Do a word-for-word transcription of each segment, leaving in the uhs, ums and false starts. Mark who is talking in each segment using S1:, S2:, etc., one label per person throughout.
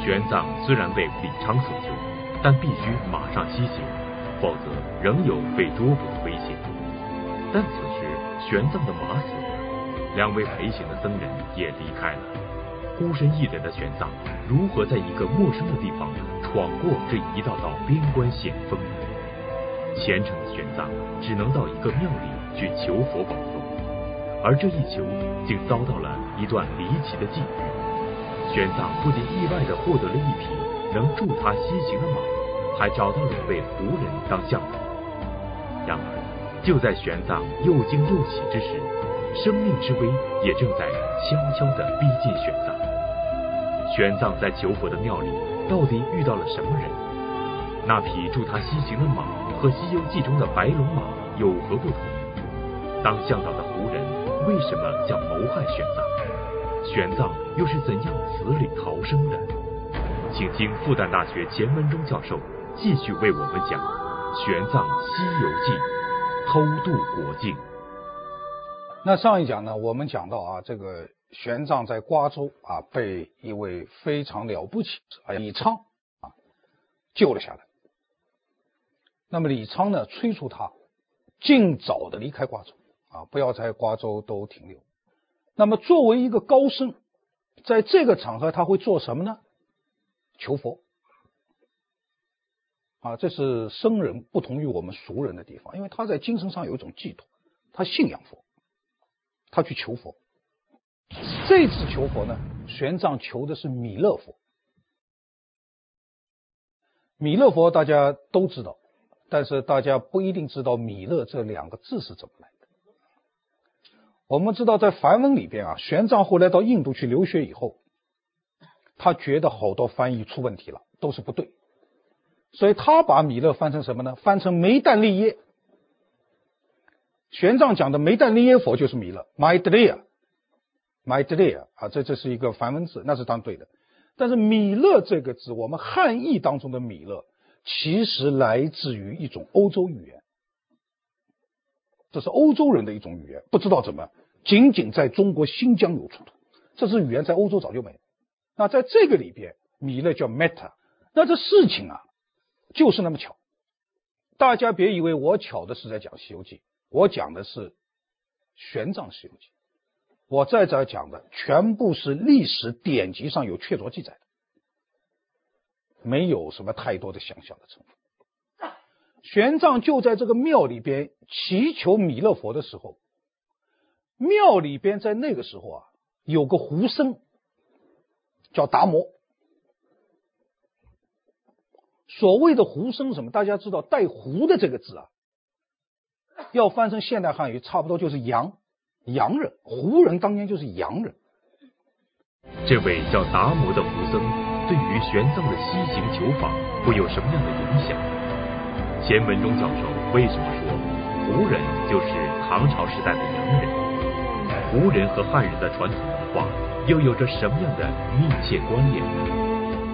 S1: 玄奘虽然为李昌所救，但必须马上西行，否则仍有被捉捕的危险。但此时玄奘的马死了，两位陪行的僧人也离开了，孤身一人的玄奘如何在一个陌生的地方闯过这一道道边关险峰？虔诚的玄奘只能到一个庙里去求佛保佑，而这一求竟遭到了一段离奇的际遇。玄奘不仅意外地获得了一匹能助他西行的马，还找到了一位胡人当向导。然而就在玄奘又惊又喜之时，生命之危也正在悄悄地逼近玄奘。玄奘在求佛的庙里到底遇到了什么人？那匹助他西行的马和《西游记》中的白龙马有何不同？当向导的胡人为什么想谋害玄奘？玄奘又是怎样死里逃生的？请听复旦大学钱文忠教授继续为我们讲《玄奘西游记》偷渡国境。
S2: 那上一讲呢，我们讲到啊，这个玄奘在瓜州啊，被一位非常了不起啊李昌啊救了下来。那么李昌呢，催促他尽早的离开瓜州啊，不要在瓜州都停留。那么作为一个高僧，在这个场合他会做什么呢？求佛啊，这是僧人不同于我们俗人的地方，因为他在精神上有一种寄托，他信仰佛，他去求佛。这次求佛呢，玄奘求的是弥勒佛。弥勒佛大家都知道，但是大家不一定知道弥勒这两个字是怎么来的。我们知道在梵文里边啊，玄奘后来到印度去留学以后，他觉得好多翻译出问题了，都是不对，所以他把弥勒翻成什么呢？翻成梅旦利耶。玄奘讲的梅旦利耶佛就是弥勒 Maitreya Maitreya 啊，这这是一个梵文字，那是当对的。但是弥勒这个字，我们汉译当中的弥勒其实来自于一种欧洲语言，这是欧洲人的一种语言，不知道怎么仅仅在中国新疆有出土，这支语言在欧洲早就没了。那在这个里边，弥勒叫 Metta。 那这事情啊就是那么巧，大家别以为我巧的是在讲西游记，我讲的是玄奘西游记，我在这讲的全部是历史典籍上有确凿记载的，没有什么太多的想象的成分。玄奘就在这个庙里边祈求弥勒佛的时候，庙里边在那个时候啊有个胡僧叫达摩。所谓的胡僧什么？大家知道带胡的这个字啊，要翻成现代汉语差不多就是洋洋人，胡人当年就是洋人。
S1: 这位叫达摩的胡僧对于玄奘的西行求法会有什么样的影响？钱文忠教授为什么说胡人就是唐朝时代的洋人？胡人和汉人的传统文化又有着什么样的密切关联呢？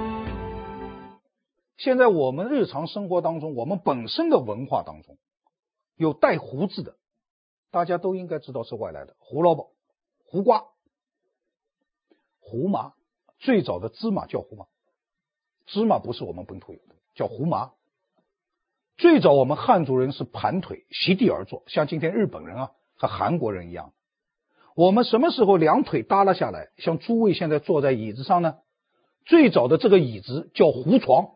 S2: 现在我们日常生活当中，我们本身的文化当中有带胡字的，大家都应该知道是外来的，胡萝卜、胡瓜、胡麻。最早的芝麻叫胡麻，芝麻不是我们本土有的，叫胡麻。最早我们汉族人是盘腿席地而坐，像今天日本人啊和韩国人一样。我们什么时候两腿耷拉下来，像诸位现在坐在椅子上呢？最早的这个椅子叫胡床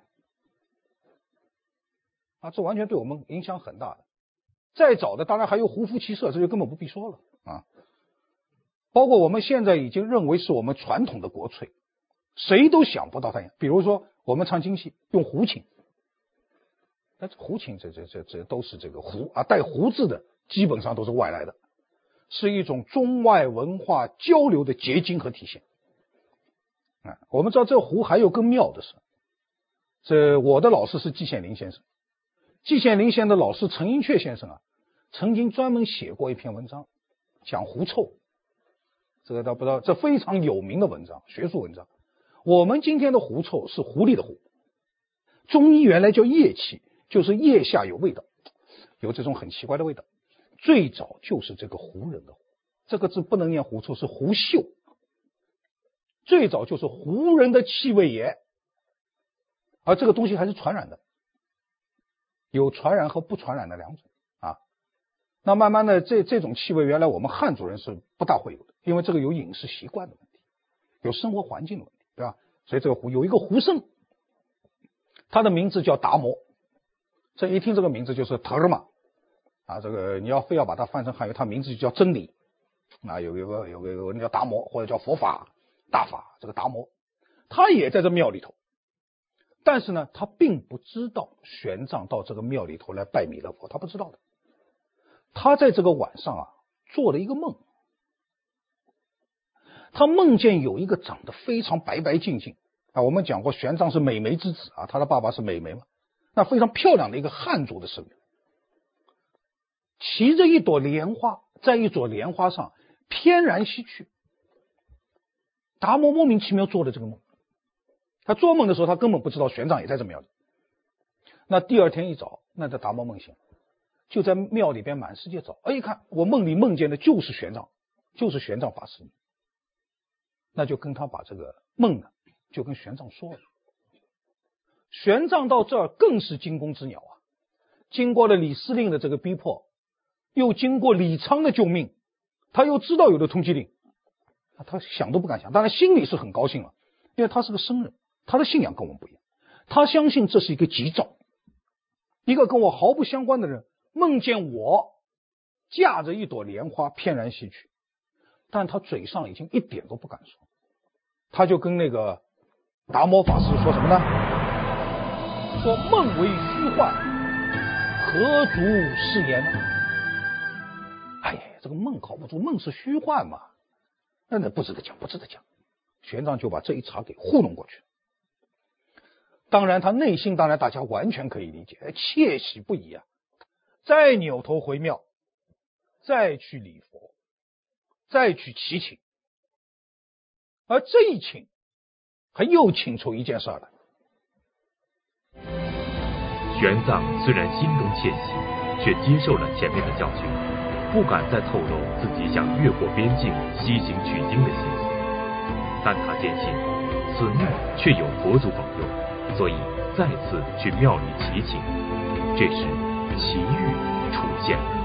S2: 啊，这完全对我们影响很大的。再早的当然还有胡服骑射，这就根本不必说了啊。包括我们现在已经认为是我们传统的国粹，谁都想不到它。比如说我们唱京戏用胡琴，但是胡琴这这这这都是这个胡啊，带胡字的基本上都是外来的，是一种中外文化交流的结晶和体现。啊，我们知道这胡还有更妙的是，这我的老师是季羡林先生，季羡林先生的老师陈寅恪先生啊，曾经专门写过一篇文章讲狐臭，这个大家不知道，这非常有名的文章，学术文章。我们今天的狐臭是狐狸的狐，中医原来叫腋气，就是腋下有味道，有这种很奇怪的味道。最早就是这个胡人的胡，这个字不能念狐臭，是狐嗅。最早就是胡人的气味也， 而这个东西还是传染的，有传染和不传染的两种啊。那慢慢的这这种气味原来我们汉族人是不大会有的，因为这个有饮食习惯的问题，有生活环境的问题，对吧？所以这个胡有一个胡僧，他的名字叫达摩，这一听这个名字就是特尔玛啊，这个你要非要把它翻成汉语，他名字就叫真理啊，有一个有个有个人叫达摩，或者叫佛法大法，这个达摩他也在这庙里头，但是呢他并不知道玄奘到这个庙里头来拜弥勒佛，他不知道的。他在这个晚上啊做了一个梦，他梦见有一个长得非常白白净净啊，我们讲过玄奘是美眉之子啊，他的爸爸是美眉嘛，那非常漂亮的一个汉族的僧人，骑着一朵莲花，在一朵莲花上翩然西去。达摩莫名其妙做了这个梦，他做梦的时候他根本不知道玄奘也在这庙里。那第二天一早，那这达摩梦醒，就在庙里边满世界找，哎，一看我梦里梦见的就是玄奘，就是玄奘法师，那就跟他把这个梦呢就跟玄奘说了。玄奘到这儿更是惊弓之鸟啊，经过了李司令的这个逼迫，又经过李昌的救命，他又知道有了通缉令，他想都不敢想，当然心里是很高兴了，因为他是个僧人，他的信仰跟我们不一样，他相信这是一个吉兆，一个跟我毫不相关的人梦见我驾着一朵莲花翩然西去，但他嘴上已经一点都不敢说，他就跟那个达摩法师说什么呢？说梦为虚幻，何足是言呢？哎呀，这个梦靠不住，梦是虚幻嘛，那那不值得讲，不值得讲。玄奘就把这一茬给糊弄过去。当然他内心当然大家完全可以理解，窃喜不已啊，再扭头回庙，再去礼佛，再去祈请。而这一请还又请出一件事来。
S1: 玄奘虽然心中窃喜，却接受了前面的教训，不敢再透露自己想越过边境西行取经的心思，但他坚信此庙却有佛祖保佑，所以再次去庙里祈请。这时奇遇出现了。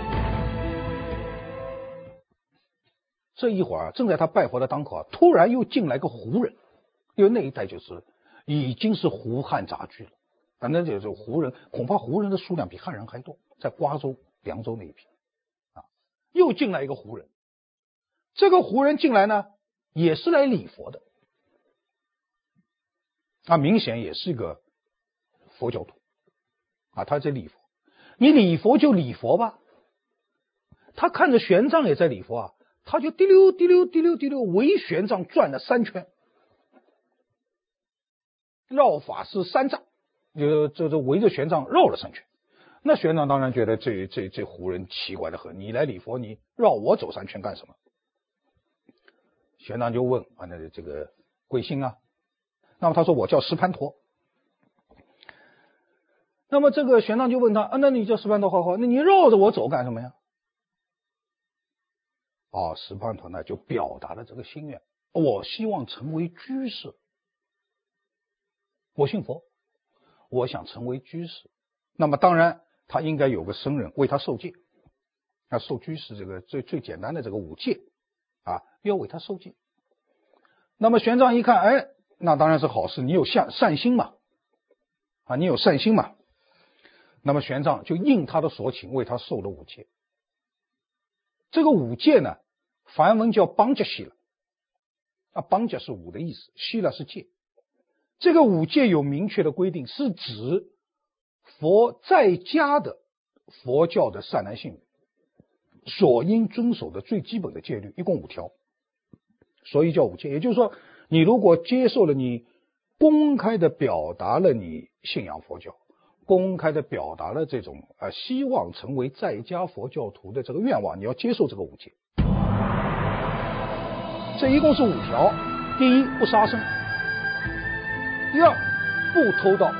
S2: 这一会儿正在他拜佛的当口啊，突然又进来个胡人，因为那一带就是已经是胡汉杂居了，反正就是胡人，恐怕胡人的数量比汉人还多，在瓜州、凉州那一片啊，又进来一个胡人。这个胡人进来呢，也是来礼佛的啊，明显也是一个佛教徒啊，他在礼佛。你礼佛就礼佛吧，他看着玄奘也在礼佛啊，他就滴溜滴溜滴溜滴溜围玄奘转了三圈，绕法师三丈，就这这围着玄奘绕了三圈。那玄奘当然觉得这这这胡人奇怪的很，你来礼佛，你绕我走三圈干什么？玄奘就问啊，那这个贵姓啊？那么他说我叫石盘陀。那么这个玄奘就问他啊，那你叫石盘陀，好好，那你绕着我走干什么呀？哦，石盘陀呢就表达了这个心愿，我希望成为居士，我信佛，我想成为居士。那么当然他应该有个僧人为他受戒，那受居士这个最最简单的这个五戒啊，要为他受戒。那么玄奘一看，哎，那当然是好事，你有善善心嘛，啊，你有善心嘛。那么玄奘就应他的所请，为他受了五戒。这个五戒呢，梵文叫邦伽希了，啊，邦伽是五的意思，希了是戒。这个五戒有明确的规定，是指佛在家的佛教的善男信女所应遵守的最基本的戒律，一共五条，所以叫五戒。也就是说，你如果接受了，你公开的表达了你信仰佛教，公开的表达了这种呃希望成为在家佛教徒的这个愿望，你要接受这个五戒。这一共是五条：第一，不杀生；第二，不偷盗。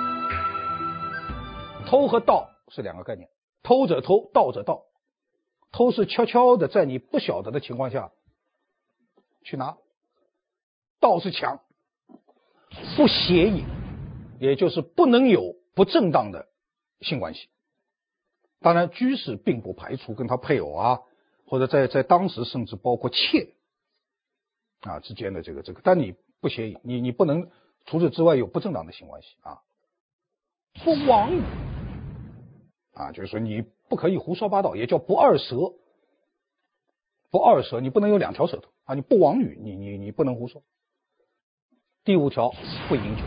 S2: 偷和盗是两个概念，偷者偷，盗者盗。偷是悄悄的在你不晓得的情况下去拿，盗是抢。不邪淫也就是不能有不正当的性关系。当然，居士并不排除跟他配偶啊，或者在在当时甚至包括妾啊之间的这个这个，但你不协议，你你不能除此之外有不正当的性关系啊。不妄语啊，就是说你不可以胡说八道，也叫不二舌。不二舌，你不能有两条舌头啊！你不妄语，你你你不能胡说。第五条，不饮酒，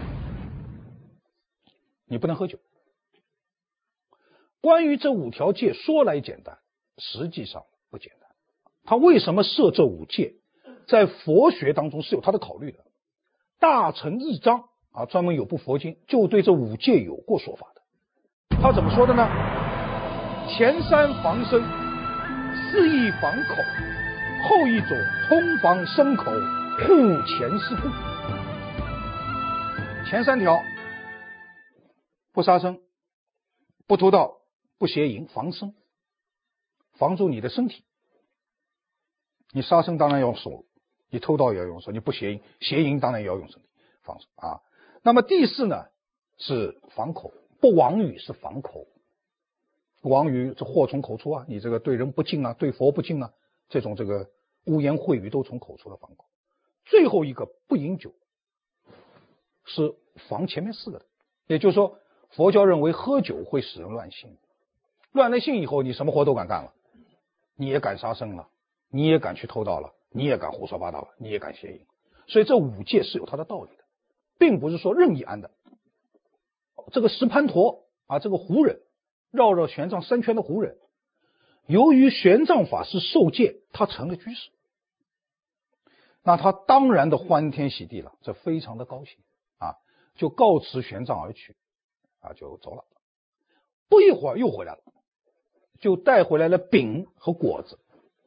S2: 你不能喝酒。关于这五条戒，说来简单，实际上不简单。他为什么设这五戒，在佛学当中是有他的考虑的。大乘义章啊，专门有部佛经就对这五戒有过说法的。他怎么说的呢？前三防身，四义防口，后一种通防身口，护前事故。前三条，不杀生，不偷盗，不邪淫，防身，防住你的身体。你杀生当然要手，你偷盗也要用手，你不邪淫，邪淫当然也要用身体防守啊。那么第四呢是防口，不妄语是防口。妄语这祸从口出啊，你这个对人不敬啊，对佛不敬啊，这种这个污言秽语都从口出的防口。最后一个不饮酒，是防前面四个的。也就是说，佛教认为喝酒会使人乱性，乱了性以后，你什么活都敢干了，你也敢杀生了，你也敢去偷盗了，你也敢胡说八道了，你也敢邪淫。所以这五戒是有它的道理的，并不是说任意安的。这个石盘陀啊，这个胡人，绕绕玄奘三圈的胡人，由于玄奘法师受戒，他成了居士，那他当然的欢天喜地了，这非常的高兴啊，就告辞玄奘而去啊，就走了。不一会儿又回来了，就带回来了饼和果子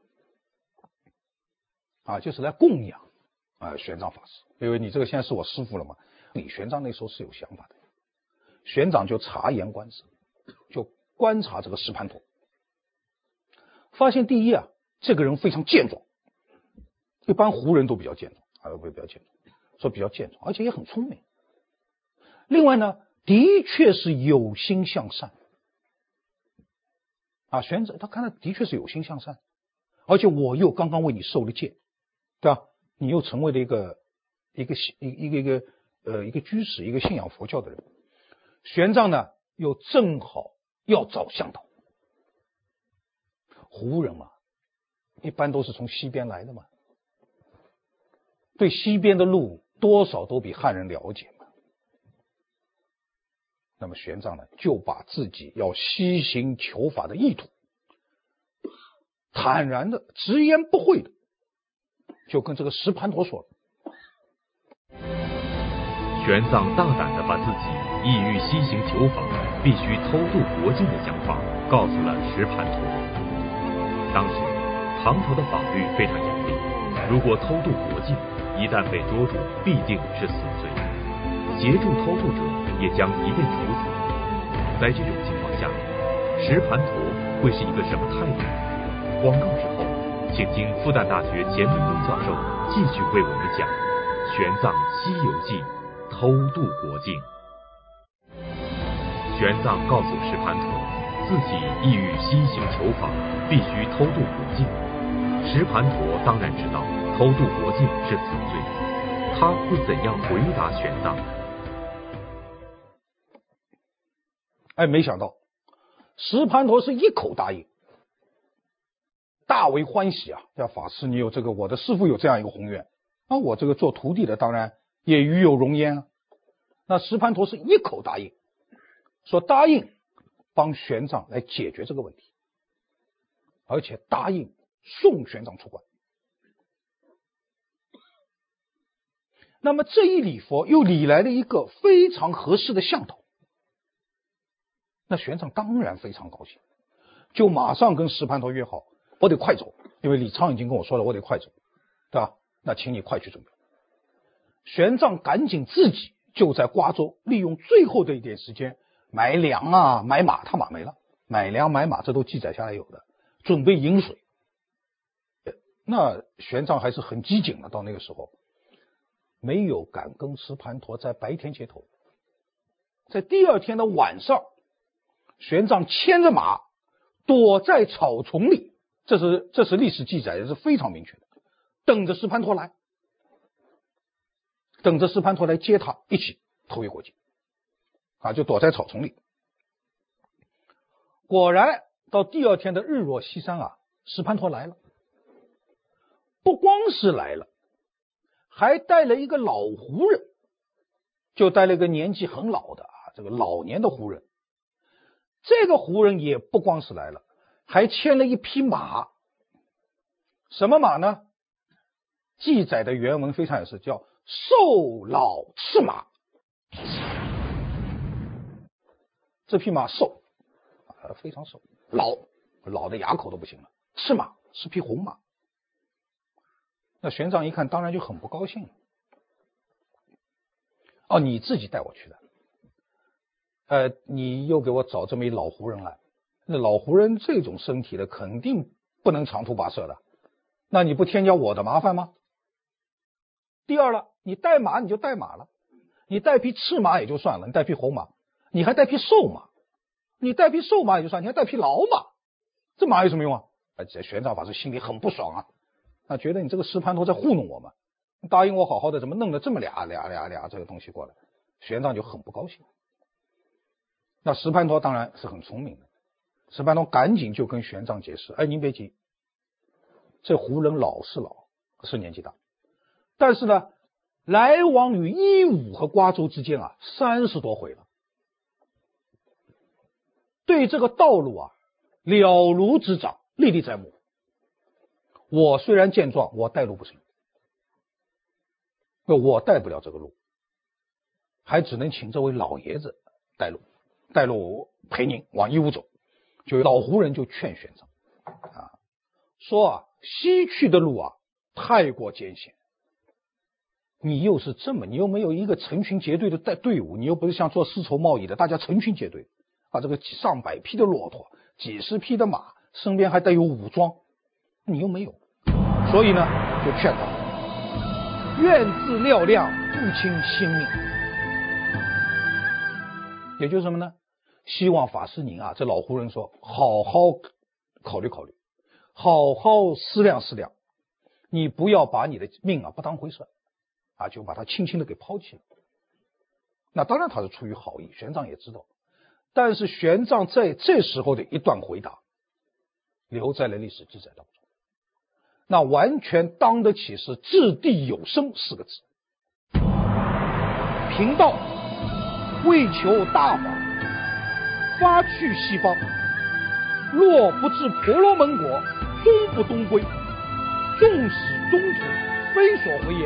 S2: 啊，就是来供养啊玄奘法师，因为你这个现在是我师父了嘛。李玄奘那时候是有想法的，玄奘就察言观色，就观察这个石盘陀，发现第一啊，这个人非常健壮，一般胡人都比较健壮啊，会比较健壮，说比较健壮，而且也很聪明。另外呢，的确是有心向善啊，玄奘他看他的确是有心向善，而且我又刚刚为你受了戒，对吧？你又成为了一个一个一个一个呃一个居士，一个信仰佛教的人。玄奘呢，又正好要找向导。胡人嘛，一般都是从西边来的嘛，对西边的路多少都比汉人了解嘛。那么玄奘呢，就把自己要西行求法的意图，坦然的、直言不讳的，就跟这个石盘陀说了。
S1: 玄奘大胆地把自己意欲西行求法，必须偷渡国境的想法告诉了石盘陀。当时唐朝的法律非常严厉，如果偷渡国境，一旦被捉住，必定是死罪，协助偷渡者也将一并处死。在这种情况下，石盘陀会是一个什么态度？广告之后，请听复旦大学钱明东教授继续为我们讲《玄奘西游记》偷渡国境。玄奘告诉石盘陀，自己意欲西行求法，必须偷渡国境。石盘陀当然知道偷渡国境是死罪，他会怎样回答玄奘？
S2: 哎，没想到石盘陀是一口答应，大为欢喜啊！呀，法师，你有这个，我的师父有这样一个宏愿，那我这个做徒弟的当然也与有荣焉啊。那石盘陀是一口答应，说答应帮玄奘来解决这个问题，而且答应送玄奘出关。那么这一礼佛又礼来了一个非常合适的向导，那玄奘当然非常高兴，就马上跟石盘陀约好，我得快走，因为李昌已经跟我说了，我得快走，对吧？那请你快去准备。玄奘赶紧自己就在瓜州利用最后的一点时间买粮啊，买马，他马没了，买粮买马这都记载下来有的，准备饮水。那玄奘还是很机警的，到那个时候没有敢跟石盘陀在白天接头， 在第二天的晚上，玄奘牵着马躲在草丛里，这是这是历史记载，也是非常明确的，等着石盘陀来，等着石盘陀来接他一起投越国境啊，就躲在草丛里。果然到第二天的日落西山啊，石盘陀来了，不光是来了，还带了一个老胡人，就带了一个年纪很老的啊，这个老年的胡人。这个胡人也不光是来了，还牵了一匹马。什么马呢？记载的原文非常有事，叫瘦老赤马。这匹马瘦啊，非常瘦，老老的牙口都不行了。赤马是匹红马。那玄奘一看，当然就很不高兴了。哦，你自己带我去的，呃，你又给我找这么一老胡人来，那老胡人这种身体的肯定不能长途跋涉的，那你不添加我的麻烦吗？第二了，你带马你就带马了，你带匹赤马也就算了，你带匹红马，你还带匹瘦马，你带匹瘦马也就算，你还带匹老马，这马有什么用啊？而且玄奘法师心里很不爽啊，他觉得你这个石盘陀在糊弄我们，答应我好好的，怎么弄了这么俩俩俩俩这个东西过来？玄奘就很不高兴。那石盘陀当然是很聪明的，石盘陀赶紧就跟玄奘解释，哎，您别急，这胡人老是老，是年纪大，但是呢，来往于伊吾和瓜州之间啊，三十多回了，对这个道路啊了如指掌，历历在目。我虽然健壮，我带路不行，我带不了这个路，还只能请这位老爷子带路，带路陪您往伊吾走。就老胡人就劝玄奘啊，说啊，西去的路啊太过艰险，你又是这么，你又没有一个成群结队的带队伍，你又不是像做丝绸贸易的，大家成群结队啊，这个上百匹的骆驼，几十匹的马，身边还带有武装，你又没有，所以呢，就劝他愿自料量，不轻性命。也就是什么呢？希望法师您啊，这老胡人说，好好考虑考虑，好好思量思量，你不要把你的命啊不当回事啊，就把它轻轻的给抛弃了。那当然他是出于好意，玄奘也知道，但是玄奘在这时候的一段回答留在了历史记载当中，那完全当得起是掷地有声四个字。贫道为求大法，发去西方，若不至婆罗门国，终不东归，纵使中途，非所回也。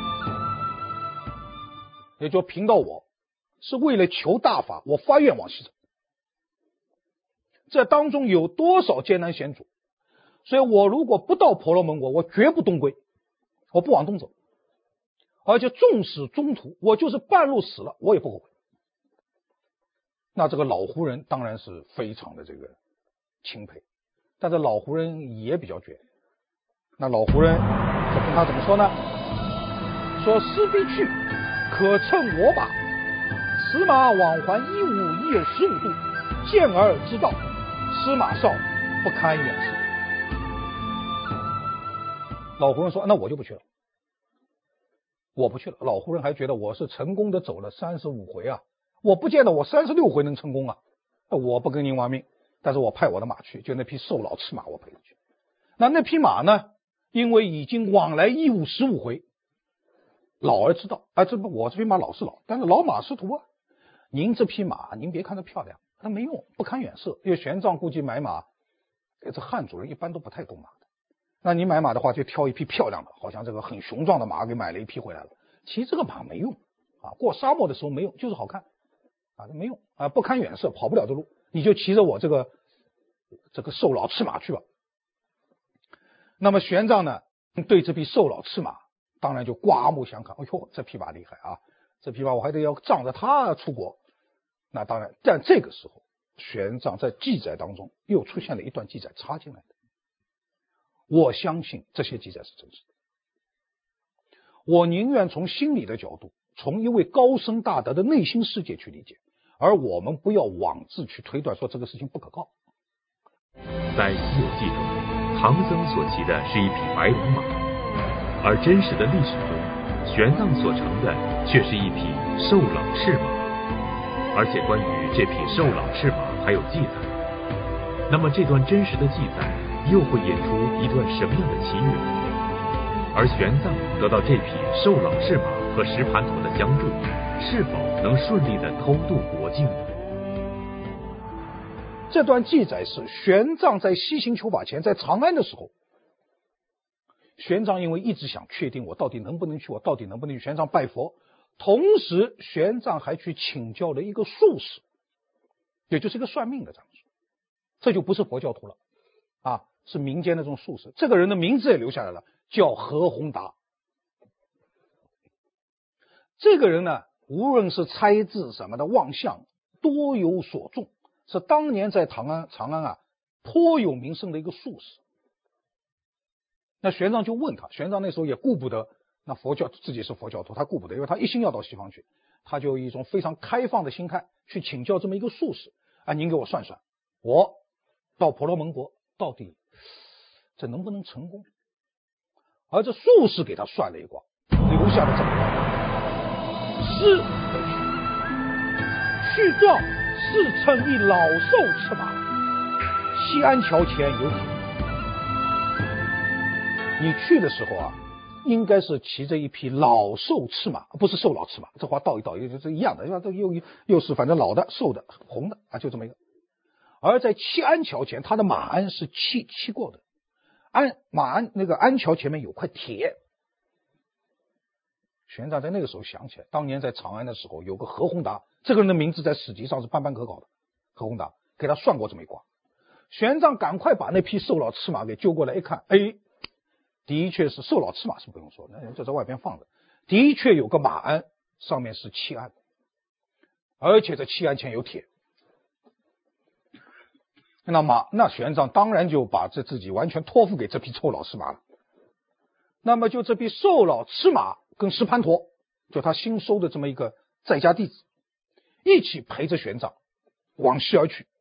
S2: 也就贫道我是为了求大法，我发愿往西走，这当中有多少艰难险阻，所以我如果不到婆罗门国，我绝不东归，我不往东走，而且纵使中途，我就是半路死了，我也不后悔。那这个老胡人当然是非常的这个钦佩，但是老胡人也比较倔。那老胡人就跟他怎么说呢？说师必去，可乘我马，此马往还一五已有十五度，见而知道，师马少，不堪远视。老胡人说，那我就不去了，我不去了。老胡人还觉得我是成功的走了三十五回啊，我不见得我三十六回能成功啊，我不跟您玩命，但是我派我的马去，就那匹瘦老赤马我陪着去。那那匹马呢，因为已经往来一五十五回，老儿知道啊，这不我这匹马老是老，但是老马识途啊。您这匹马，您别看它漂亮，它没用，不堪远视。因为玄奘估计买马，这汉主人一般都不太懂马的。那你买马的话，就挑一匹漂亮的，好像这个很雄壮的马给买了一匹回来了。其实这个马没用啊，过沙漠的时候没用，就是好看啊，没用啊，不堪远视，跑不了的路，你就骑着我这个这个瘦老赤马去吧。那么玄奘呢，对这匹瘦老赤马当然就刮目相看，哎呦，这匹马厉害啊，这匹马我还得要仗着它出国。那当然，但这个时候玄奘在记载当中又出现了一段记载插进来的，我相信这些记载是真实的。我宁愿从心理的角度，从一位高僧大德的内心世界去理解， 而我们不要妄自去推断说这个事情不可靠。
S1: 在《西游记》中，唐僧所骑的是一匹白龙马，而真实的历史中，玄奘所乘的却是一匹寿老赤马，而且关于这匹寿老赤马还有记载。那么这段真实的记载又会引出一段什么样的奇缘？而玄奘得到这匹寿老赤马和石盘陀的相助，是否能顺利的偷渡国境呢？
S2: 这段记载是玄奘在西行求法前，在长安的时候，玄奘因为一直想确定我到底能不能去，我到底能不能去，玄奘拜佛，同时玄奘还去请教了一个术士，也就是一个算命的长者，这就不是佛教徒了啊，是民间的这种术士。这个人的名字也留下来了，叫何宏达。这个人呢，无论是猜字什么的望相，多有所中，是当年在长安长安啊颇有名声的一个术士。那玄奘就问他，玄奘那时候也顾不得那佛教自己是佛教徒，他顾不得，因为他一心要到西方去，他就以一种非常开放的心态去请教这么一个术士啊，您给我算算，我到婆罗门国到底这能不能成功？而这术士给他算了一卦，留下了这么一卦：师可去，去状是乘一老兽赤马，西安桥前有铁。你去的时候啊，应该是骑着一匹老兽赤马，不是瘦老赤马，这话倒一倒又是一样的，又又又是反正老的、瘦的、红的啊，就这么一个。而在七安桥前，他的马鞍是漆漆过的，鞍马鞍那个鞍桥前面有块铁。玄奘在那个时候想起来，当年在长安的时候，有个何宏达，这个人的名字在史籍上是斑斑可考的。何宏达给他算过这么一卦，玄奘赶快把那匹瘦老赤马给揪过来，一看，哎，的确是瘦老赤马是不用说的，就在外边放着，的确有个马鞍，上面是漆鞍，而且这漆鞍前有铁。那马那玄奘当然就把这自己完全托付给这匹臭老赤马了。那么就这匹瘦老赤马跟石盘陀，就他新收的这么一个在家弟子，一起陪着玄奘往西而去。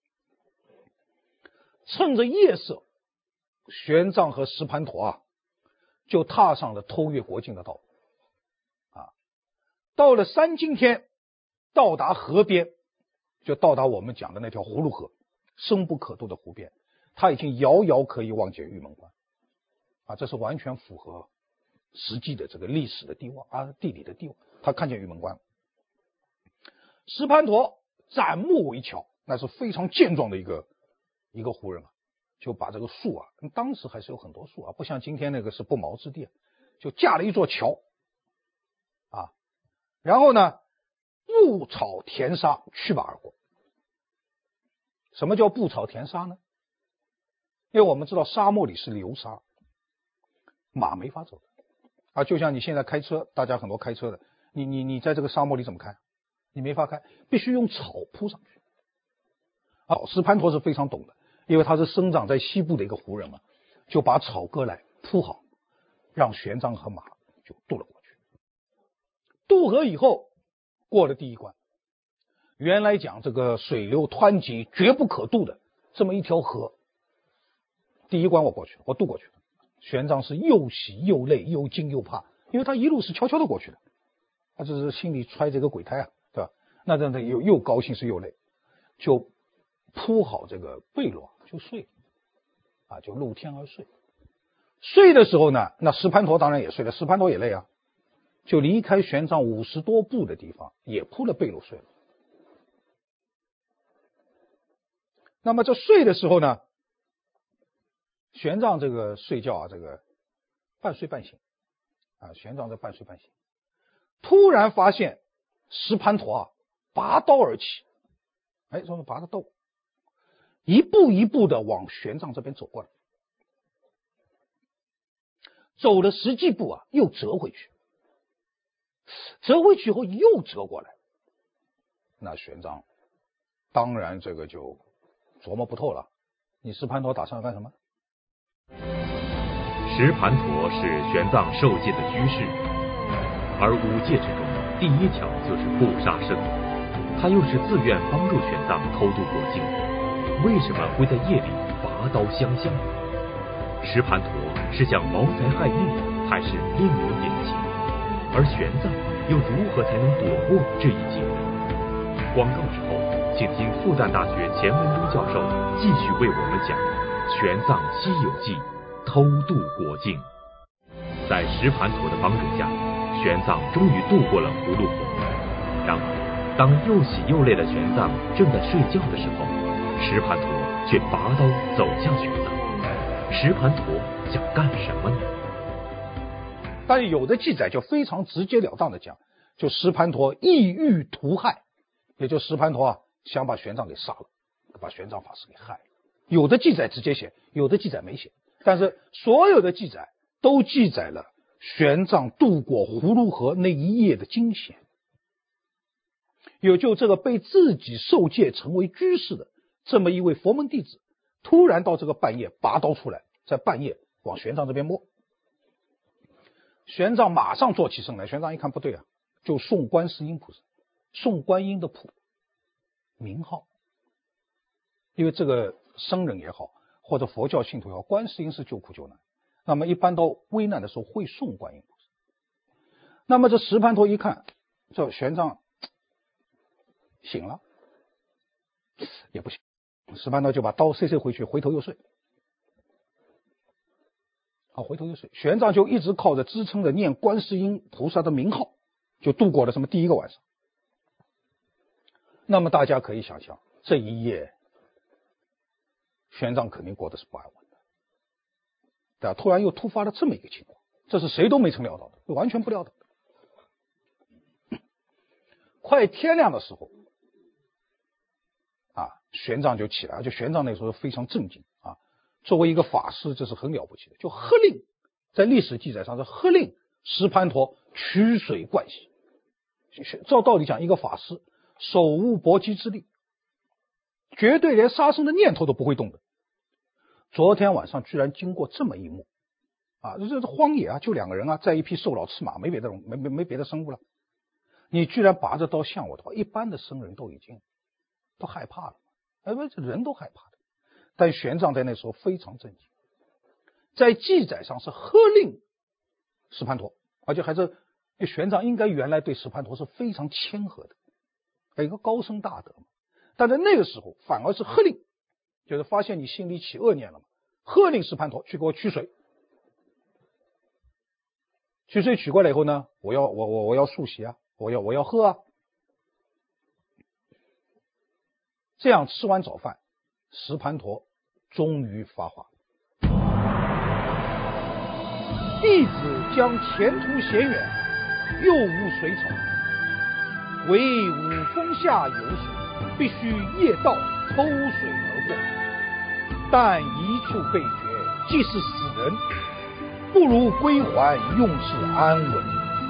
S2: 趁着夜色，玄奘和石盘陀啊，就踏上了偷越国境的道路。啊，到了三更天，到达河边，就到达我们讲的那条葫芦河，深不可渡的湖边，他已经遥遥可以望见玉门关。啊，这是完全符合实际的这个历史的地望啊，地理的地望。他看见玉门关，石盘陀斩木为桥，那是非常健壮的一个一个胡人啊，就把这个树啊，当时还是有很多树啊，不像今天那个是不毛之地，就架了一座桥啊，然后呢，布草填沙，驱马而过。什么叫布草填沙呢？因为我们知道沙漠里是流沙，马没法走的啊，就像你现在开车，大家很多开车的，你你你在这个沙漠里怎么开？你没法开，必须用草铺上去。好，石盘陀是非常懂的，因为他是生长在西部的一个胡人嘛，就把草割来铺好，让玄奘和马就渡了过去。渡河以后，过了第一关。原来讲这个水流湍急绝不可渡的这么一条河，第一关我过去了，我渡过去了。玄奘是又喜又累又惊又怕，因为他一路是悄悄的过去的，他这是心里揣着个鬼胎啊，对吧？那这样的又又高兴是又累，就铺好这个被褥就睡啊，就露天而睡。睡的时候呢，那石盘陀当然也睡了，石盘陀也累啊，就离开玄奘五十多步的地方也铺了被褥睡了。那么这睡的时候呢，玄奘这个睡觉啊，这个半睡半醒啊，玄奘这半睡半醒，突然发现石盘陀啊拔刀而起，哎，说是拔的刀，一步一步的往玄奘这边走过来，走了十几步啊，又折回去，折回去以后又折过来，那玄奘当然这个就琢磨不透了，你石盘陀打上来干什么？
S1: 石盘陀是玄奘受戒的居士，而五戒之中第一条就是不杀生， 他又是自愿帮助玄奘偷渡国境，为什么会在夜里拔刀相向呢？石盘陀是想谋财害命，还是另有隐情？而玄奘又如何才能躲过这一劫呢？广告之后，请听复旦大学钱文忠教授继续为我们讲《玄奘西游记》偷渡国境。在石盘陀的帮助下，玄奘终于渡过了葫芦河。然而，当又喜又累的玄奘正在睡觉的时候，石盘陀却拔刀走向玄奘。石盘陀想干什么呢？
S2: 但是有的记载就非常直截了当的讲，就石盘陀意欲图害，也就石盘陀啊想把玄奘给杀了，把玄奘法师给害了。有的记载直接写，有的记载没写，但是所有的记载都记载了玄奘渡过葫芦河那一夜的惊险。有就这个被自己受戒成为居士的这么一位佛门弟子，突然到这个半夜拔刀出来，在半夜往玄奘这边摸。玄奘马上坐起身来，玄奘一看不对啊，就送观世音菩萨，送观音的谱名号。因为这个僧人也好，或者佛教信徒也好，观世音是救苦救难，那么一般到危难的时候会送观音菩萨。那么这石盘陀一看，这玄奘醒了也不行，石盘陀就把刀塞塞回去，回头又睡。好，回头又睡。玄奘就一直靠着支撑着念观世音菩萨的名号，就度过了什么第一个晚上。那么大家可以想象，这一夜玄奘肯定过得是不安稳的，对吧？突然又突发了这么一个情况，这是谁都没曾料到的，完全不料到的。快天亮的时候啊，玄奘就起来，而且玄奘那时候非常震惊啊。作为一个法师，这是很了不起的，就喝令，在历史记载上是喝令石盘陀取水灌洗。照道理讲，一个法师手无搏击之力，绝对连杀生的念头都不会动的。昨天晚上居然经过这么一幕啊，这是荒野啊，就两个人啊，在一匹瘦老赤马，没别的没没没别的生物了。你居然拔着刀向我的话，一般的僧人都已经都害怕了，哎，不，人都害怕的。但玄奘在那时候非常震惊，在记载上是喝令石盘陀，而且还是玄奘应该原来对石盘陀是非常谦和的，一个高僧大德嘛。但在那个时候反而是喝令，就是发现你心里起恶念了嘛，喝令石盘陀去给我取水，取水取过来以后呢，我要我我我要漱洗啊，我要我要喝啊。这样吃完早饭，石盘陀终于发话，弟子将前途险远，又无水草，唯五峰下有水，必须夜道抽水而过，但一处被绝，即是死人，不如归还，用是安稳。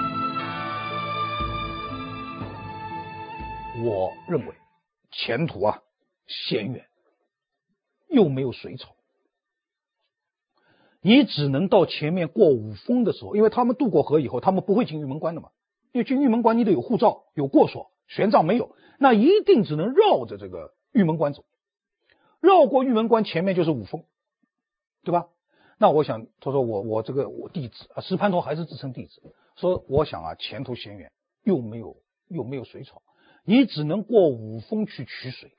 S2: 我认为前途啊险远，又没有水草，你只能到前面过五峰的时候，因为他们渡过河以后，他们不会进玉门关的嘛，因为进玉门关你得有护照有过所，玄奘没有，那一定只能绕着这个玉门关走，绕过玉门关前面就是五峰，对吧？那我想他说我我这个我弟子啊，石盘陀还是自称弟子，说我想啊前途险远，又没有又没有水草，你只能过五峰去取水，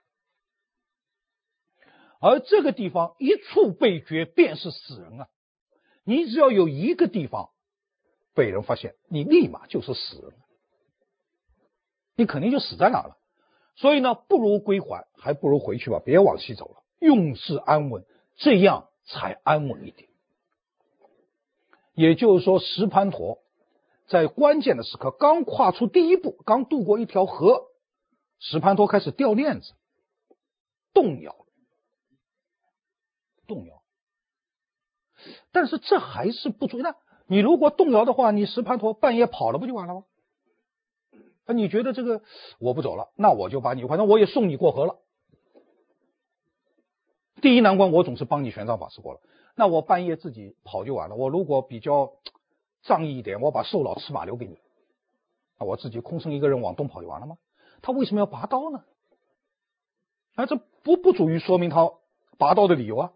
S2: 而这个地方一处被绝便是死人啊，你只要有一个地方被人发现，你立马就是死人，你肯定就死在哪了。所以呢，不如归还，还不如回去吧，别往西走了，用事安稳，这样才安稳一点。也就是说，石盘陀在关键的时刻刚跨出第一步，刚渡过一条河，石盘陀开始掉链子，动摇动摇。但是这还是不足，那你如果动摇的话，你石盘陀半夜跑了不就完了吗？那你觉得这个我不走了，那我就把你，反正我也送你过河了。第一难关我总是帮你玄奘法师过了，那我半夜自己跑就完了。我如果比较仗义一点，我把瘦老赤马留给你，那我自己空身一个人往东跑就完了吗？ 他为什么要拔刀呢？啊，这不不足以说明他拔刀的理由啊。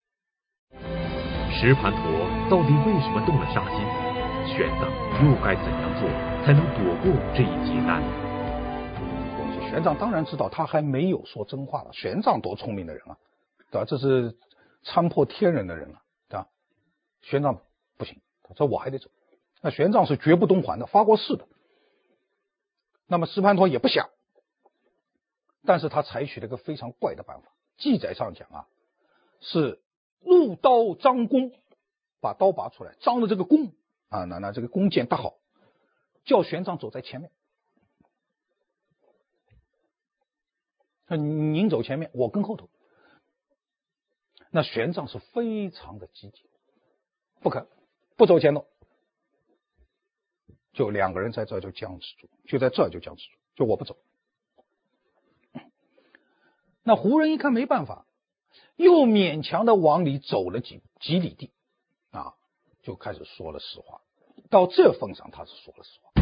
S1: 石盘陀到底为什么动了杀心？玄奘又该怎样做才能躲过这一劫难？
S2: 玄奘当然知道他还没有说真话了。玄奘多聪明的人啊，对吧？这是参破天人的人啊，对吧？玄奘不行，他说我还得走。那玄奘是绝不东还的，发过誓的。那么石盘陀也不想，但是他采取了一个非常怪的办法。记载上讲啊，是入刀张弓，把刀拔出来，张了这个弓啊，那那这个弓箭搭好，叫玄奘走在前面。您走前面，我跟后头。那玄奘是非常的积极，不肯不走前头，就两个人在这就僵持住，就在这就僵持住，就我不走。那胡人一看没办法，又勉强的往里走了几几里地啊，就开始说了实话。到这份上，他是说了实话：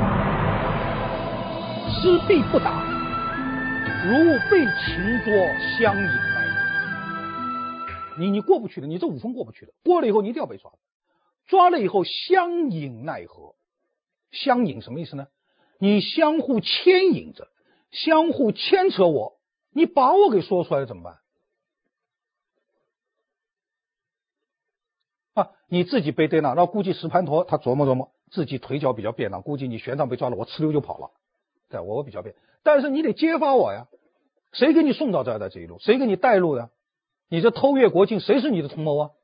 S2: 施必不打，如被擒捉，相引奈何。你你过不去的，你这五分过不去的，过了以后你一定要被抓，抓了以后相引奈何。相引什么意思呢？你相互牵引着，相互牵扯我，你把我给说出来了怎么办？啊，你自己被逮了，那估计石盘陀他琢磨琢磨，自己腿脚比较便当，估计你玄奘被抓了，我哧溜就跑了，对，我比较便，但是你得揭发我呀，谁给你送到这儿的这一路？谁给你带路的？你这偷越国境，谁是你的同谋啊？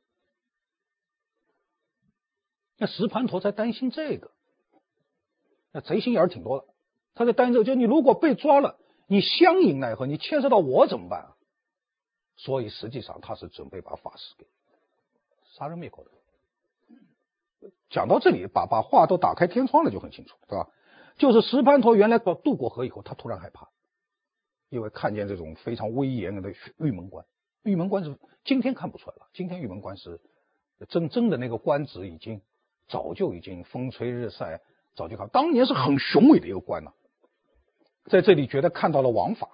S2: 那石盘陀才担心这个，那贼心眼儿挺多的，他在担心这个，就你如果被抓了，你相引奈何？你牵涉到我怎么办啊？所以实际上他是准备把法师给杀人灭口的。讲到这里，把把话都打开天窗了，就很清楚，对吧？就是石盘陀原来到渡过河以后，他突然害怕，因为看见这种非常威严的玉门关。玉门关是今天看不出来了，今天玉门关是真正的那个官职已经早就已经风吹日晒，早就看，当年是很雄伟的一个关了。在这里觉得看到了王法，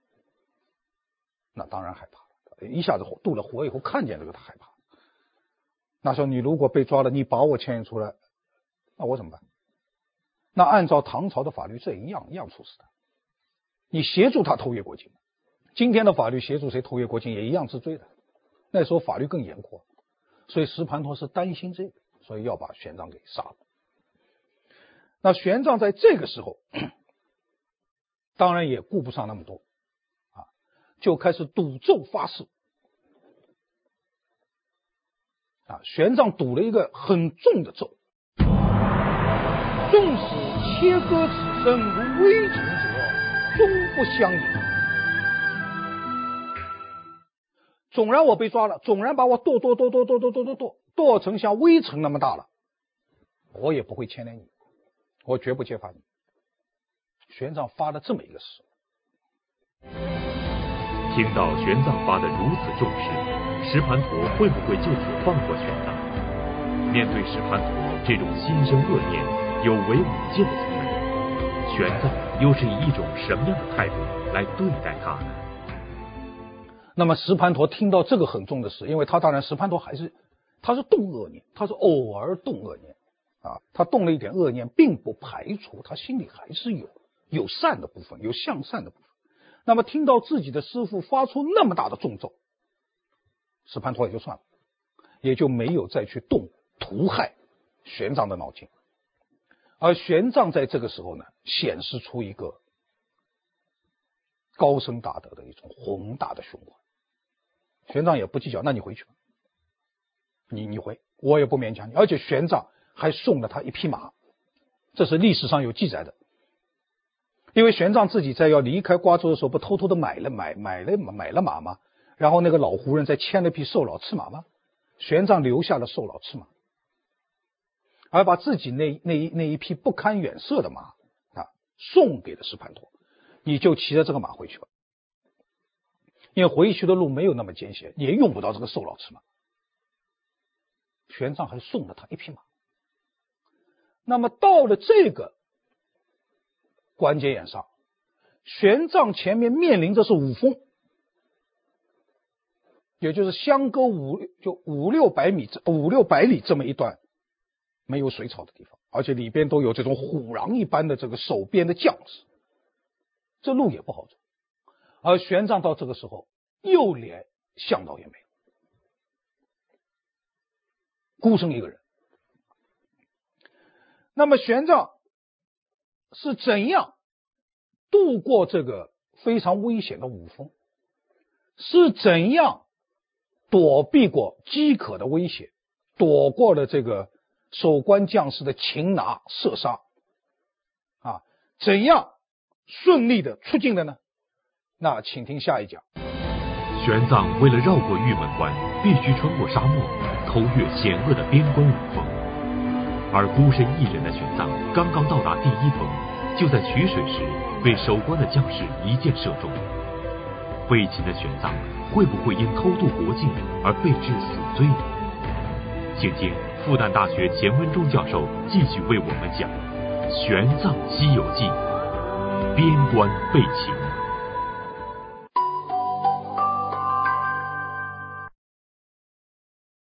S2: 那当然害怕了。一下子渡了河以后，看见这个他害怕。那时候你如果被抓了，你把我牵引出来，那我怎么办？那按照唐朝的法律，这一样一样处死他。你协助他偷越国境，今天的法律协助谁偷越国境也一样治罪的。那时候法律更严酷，所以石盘陀是担心这个，所以要把玄奘给杀了。那玄奘在这个时候，当然也顾不上那么多啊，就开始赌咒发誓。啊，玄奘赌了一个很重的咒：纵使切割此身如微尘者，终不相引。纵然我被抓了，纵然把我剁剁剁剁剁剁剁剁剁剁成像微尘那么大了，我也不会牵连你，我绝不揭发你。玄奘发了这么一个誓。
S1: 听到玄奘发的如此重誓，石盘陀会不会就此放过玄奘？面对石盘陀这种心生恶念、有违五戒的行为，玄奘又是以一种什么样的态度来对待他呢？
S2: 那么石盘陀听到这个很重的事，因为他当然石盘陀还是他是动恶念，他是偶尔动恶念啊，他动了一点恶念，并不排除他心里还是有有善的部分，有向善的部分。那么听到自己的师父发出那么大的重咒，石盘陀也就算了，也就没有再去动屠害玄奘的脑筋。而玄奘在这个时候呢，显示出一个高深大德的一种宏大的胸怀。玄奘也不计较，那你回去吧，你你回，我也不勉强你。而且玄奘还送了他一匹马，这是历史上有记载的。因为玄奘自己在要离开瓜州的时候，不偷偷的买了买买了买了马吗？然后那个老胡人再牵了匹瘦老赤马吗？玄奘留下了瘦老赤马，而把自己那那一那一匹不堪远涉的马啊送给了石盘陀，你就骑着这个马回去吧，因为回去的路没有那么艰险，也用不到这个瘦老赤马。玄奘还送了他一匹马。那么到了这个关节眼上， 玄奘前面面临着是五峰，也就是相隔五就五六百米五六百里这么一段没有水草的地方，而且里边都有这种虎狼一般的这个守边的将士，这路也不好走。而玄奘到这个时候又连向导也没有，孤身一个人。那么玄奘是怎样度过这个非常危险的五峰，是怎样躲避过饥渴的威胁，躲过了这个守关将士的擒拿射杀啊，怎样顺利的出境的呢？那请听下一讲。
S1: 玄奘为了绕过玉门关，必须穿过沙漠，偷越险恶的边关五峰。而孤身一人的玄奘刚刚到达第一峰，就在取水时被守关的将士一箭射中。魏秦的玄奘会不会因偷渡国境而被治死罪呢？请听复旦大学钱文忠教授继续为我们讲《玄奘西游记》边关被擒。